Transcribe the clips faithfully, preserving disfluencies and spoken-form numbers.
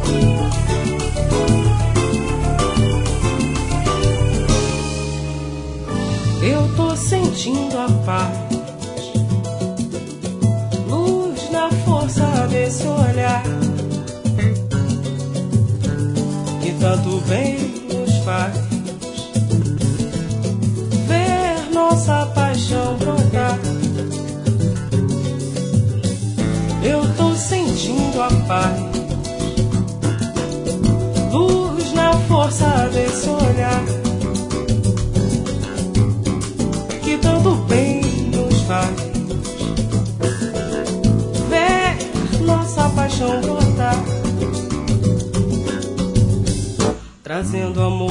Eu tô sentindo a paz, luz na força desse olhar, que tanto bem nos faz ver nossa paixão brotar. Eu tô sentindo a paz, luz na força desse olhar, que tanto bem nos faz ver nossa paixão brotar, trazendo amor.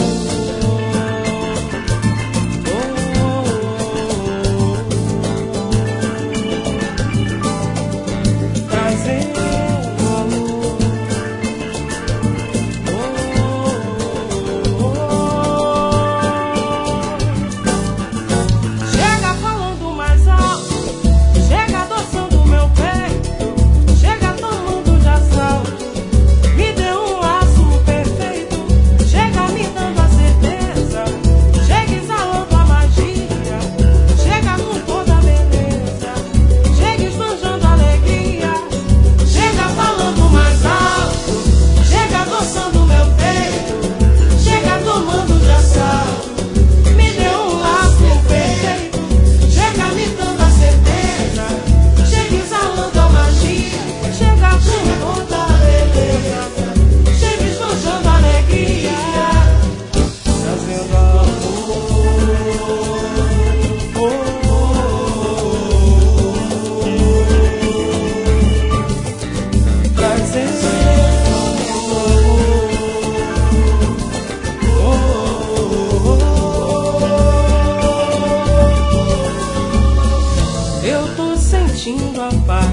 Eu tô sentindo a paz,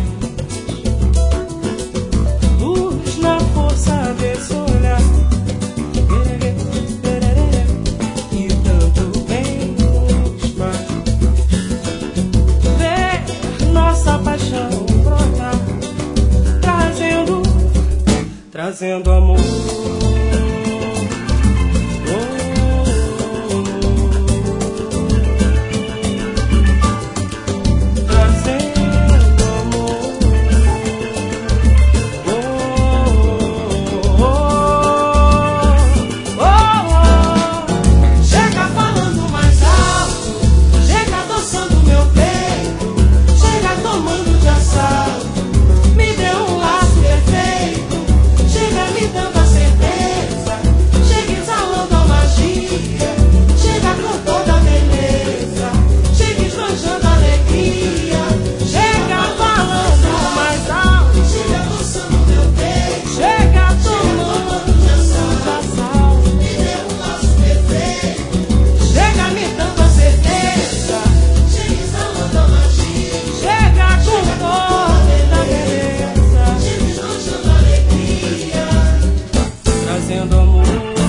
luz na força desse olhar, que tanto bem nos faz ver nossa paixão brotar, trazendo, trazendo amor. Trazendo amor.